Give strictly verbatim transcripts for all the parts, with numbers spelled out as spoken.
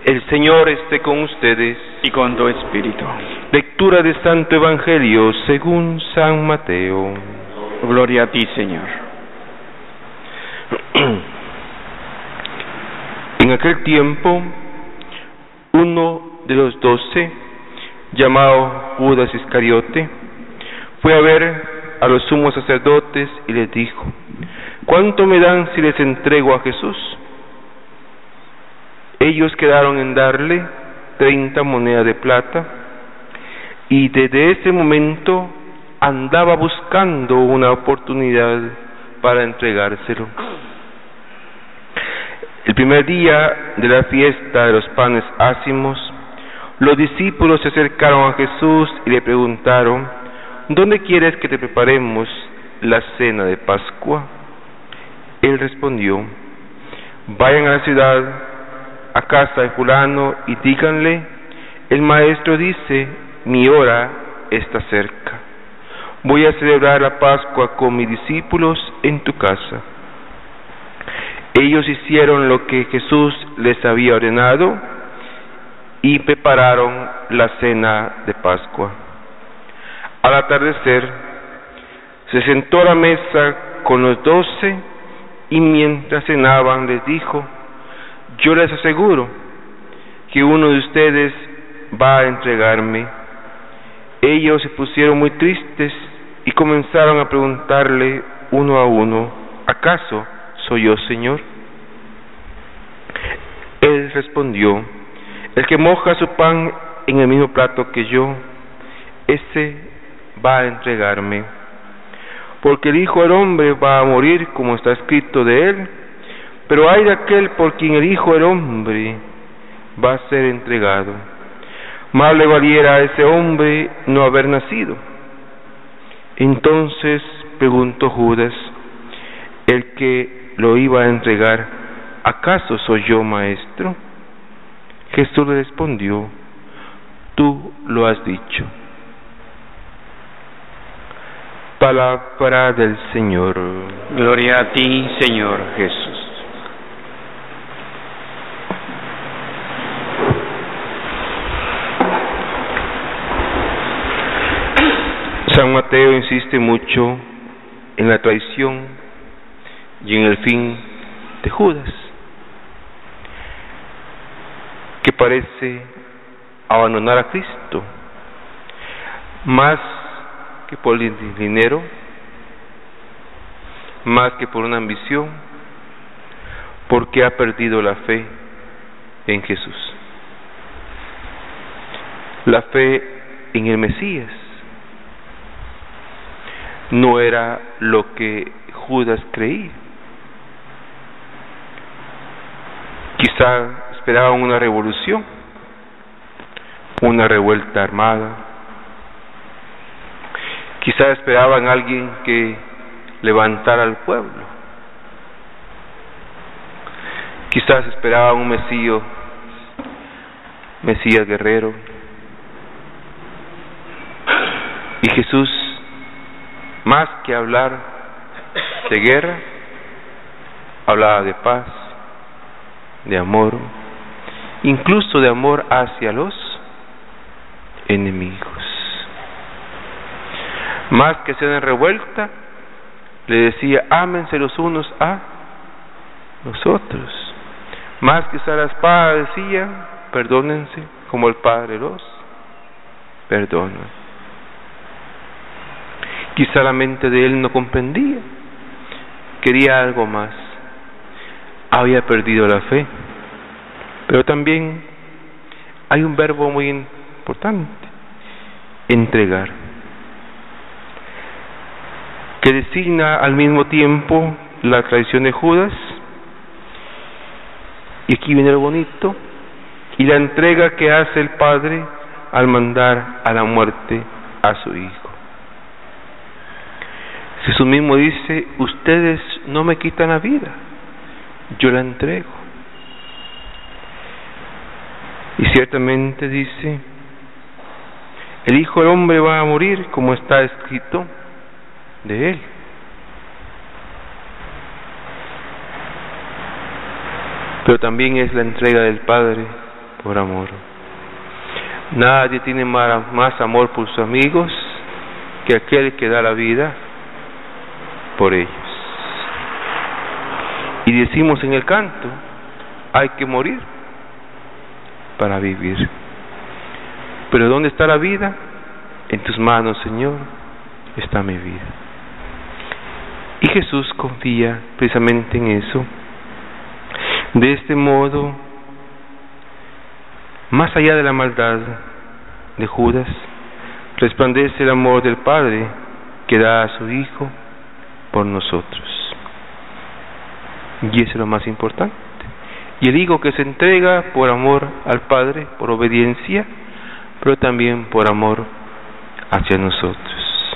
El Señor esté con ustedes. Y con tu espíritu. Lectura del Santo Evangelio según San Mateo. Gloria a ti, Señor. En aquel tiempo, uno de los doce, llamado Judas Iscariote, fue a ver a los sumos sacerdotes y les dijo: ¿cuánto me dan si les entrego a Jesús? Ellos quedaron en darle treinta monedas de plata, y desde ese momento andaba buscando una oportunidad para entregárselo. El primer día de la fiesta de los panes ácimos, los discípulos se acercaron a Jesús y le preguntaron: ¿dónde quieres que te preparemos la cena de Pascua? Él respondió: vayan a la ciudad, a casa de fulano, y díganle: el maestro dice, mi hora está cerca. Voy a celebrar la Pascua con mis discípulos en tu casa. Ellos hicieron lo que Jesús les había ordenado y prepararon la cena de Pascua. Al atardecer, se sentó a la mesa con los doce y mientras cenaban les dijo: yo les aseguro que uno de ustedes va a entregarme. Ellos se pusieron muy tristes y comenzaron a preguntarle uno a uno: ¿acaso soy yo, Señor? Él respondió: el que moja su pan en el mismo plato que yo, ese va a entregarme. Porque el Hijo del Hombre va a morir como está escrito de él, pero hay de aquel por quien el Hijo del Hombre va a ser entregado. Más le valiera a ese hombre no haber nacido. Entonces preguntó Judas, el que lo iba a entregar: ¿acaso soy yo, maestro? Jesús le respondió: tú lo has dicho. Palabra del Señor. Gloria a ti, Señor Jesús. San Mateo insiste mucho en la traición y en el fin de Judas, que parece abandonar a Cristo más que por el dinero, más que por una ambición, porque ha perdido la fe en Jesús, la fe en el Mesías. No era lo que Judas creía. Quizá esperaban una revolución, una revuelta armada. Quizá esperaban a alguien que levantara al pueblo. Quizás esperaban un Mesías, Mesías guerrero. Y Jesús, más que hablar de guerra, hablaba de paz, de amor, incluso de amor hacia los enemigos. Más que hacer una revuelta, le decía: ámense los unos a los otros. Más que usar la espada, decía: perdónense como el Padre los perdona. Quizá la mente de él no comprendía, quería algo más, había perdido la fe. Pero también hay un verbo muy importante: entregar, que designa al mismo tiempo la traición de Judas, y aquí viene lo bonito, y la entrega que hace el Padre al mandar a la muerte a su Hijo. Jesús mismo dice: ustedes no me quitan la vida, yo la entrego. Y ciertamente dice: el Hijo del Hombre va a morir como está escrito de él. Pero también es la entrega del Padre por amor. Nadie tiene más amor por sus amigos que aquel que da la vida por ellos. Y decimos en el canto, hay que morir para vivir. Pero ¿dónde está la vida? En tus manos, Señor, está mi vida. Y Jesús confía precisamente en eso. De este modo, más allá de la maldad de Judas, resplandece el amor del Padre que da a su Hijo por nosotros. Y eso es lo más importante. Y el Hijo que se entrega por amor al Padre, por obediencia, pero también por amor hacia nosotros.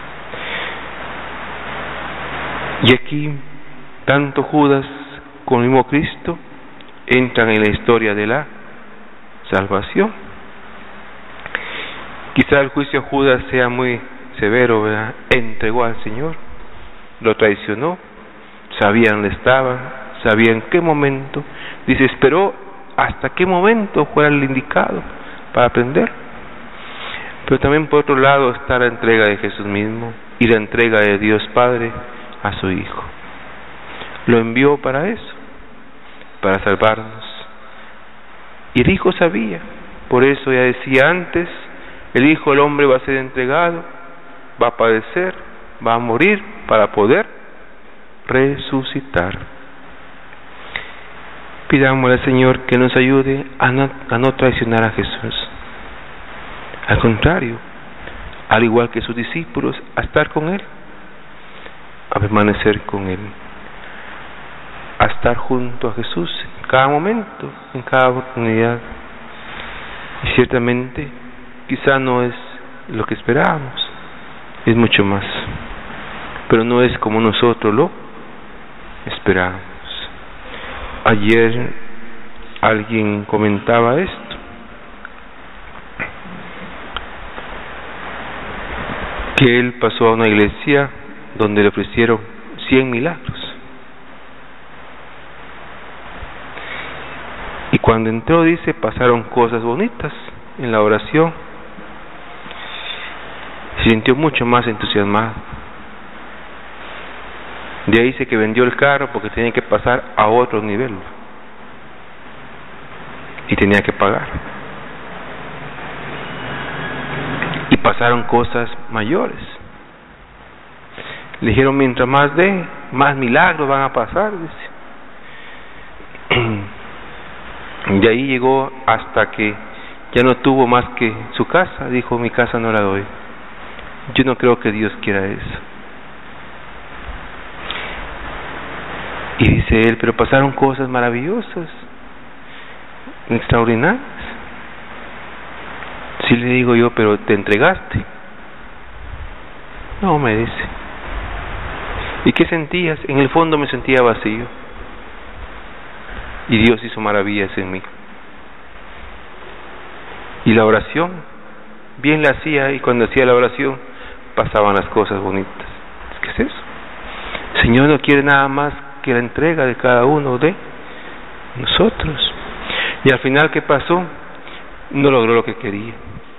Y aquí, tanto Judas como el mismo Cristo entran en la historia de la salvación. Quizá el juicio a Judas sea muy severo, ¿verdad? Entregó al Señor, lo traicionó, sabía dónde estaba, sabía en qué momento, dice, esperó hasta qué momento fuera el indicado para aprender. Pero también por otro lado está la entrega de Jesús mismo y la entrega de Dios Padre a su Hijo. Lo envió para eso, para salvarnos. Y el Hijo sabía, por eso ya decía antes, el Hijo del Hombre va a ser entregado, va a padecer, va a morir para poder resucitar. Pidámosle al Señor que nos ayude a no, a no traicionar a Jesús. Al contrario, al igual que sus discípulos, a estar con Él, a permanecer con Él, a estar junto a Jesús en cada momento, en cada oportunidad. Y ciertamente, quizá no es lo que esperábamos, es mucho más, pero no es como nosotros lo esperábamos. Ayer alguien comentaba esto, que él pasó a una iglesia donde le ofrecieron cien milagros, y cuando entró, dice, pasaron cosas bonitas en la oración, se sintió mucho más entusiasmado. De ahí dice que vendió el carro porque tenía que pasar a otro nivel y tenía que pagar, y pasaron cosas mayores. Le dijeron, mientras más de, más milagros van a pasar, dice. De ahí llegó hasta que ya no tuvo más que su casa. Dijo, mi casa no la doy. Yo no creo que Dios quiera eso. Y dice él, pero pasaron cosas maravillosas, extraordinarias. Sí, le digo yo, pero ¿te entregaste? No, me dice. ¿Y qué sentías? En el fondo me sentía vacío. Y Dios hizo maravillas en mí. Y la oración, bien la hacía, y cuando hacía la oración, pasaban las cosas bonitas. ¿Qué es eso? El Señor no quiere nada más que la entrega de cada uno de nosotros. Y al final, ¿qué pasó? No logró lo que quería.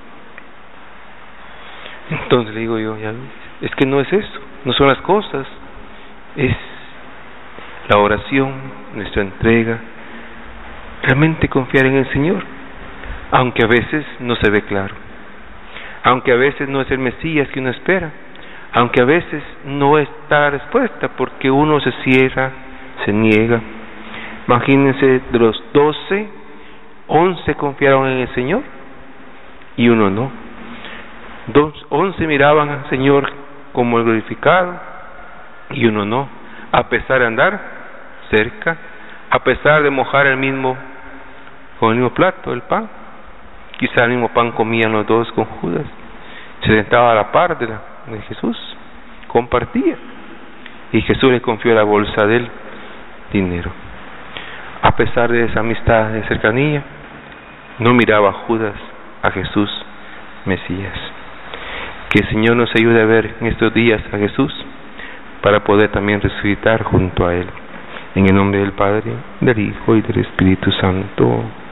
Entonces le digo yo, ya, es que no es eso, no son las cosas, es la oración, nuestra entrega, realmente confiar en el Señor, aunque a veces no se ve claro, aunque a veces no es el Mesías que uno espera, aunque a veces no está la respuesta porque uno se cierra, se niega. Imagínense, de los doce, once confiaron en el Señor y uno no. Dos, once miraban al Señor como el glorificado y uno no, a pesar de andar cerca, a pesar de mojar el mismo con el mismo plato, el pan. Quizá el mismo pan comían los dos con Judas, se sentaba a la par de, la, de Jesús, compartía, y Jesús le confió la bolsa del dinero. A pesar de esa amistad de cercanía, no miraba a Judas a Jesús Mesías. Que el Señor nos ayude a ver en estos días a Jesús para poder también resucitar junto a Él. En el nombre del Padre, del Hijo y del Espíritu Santo.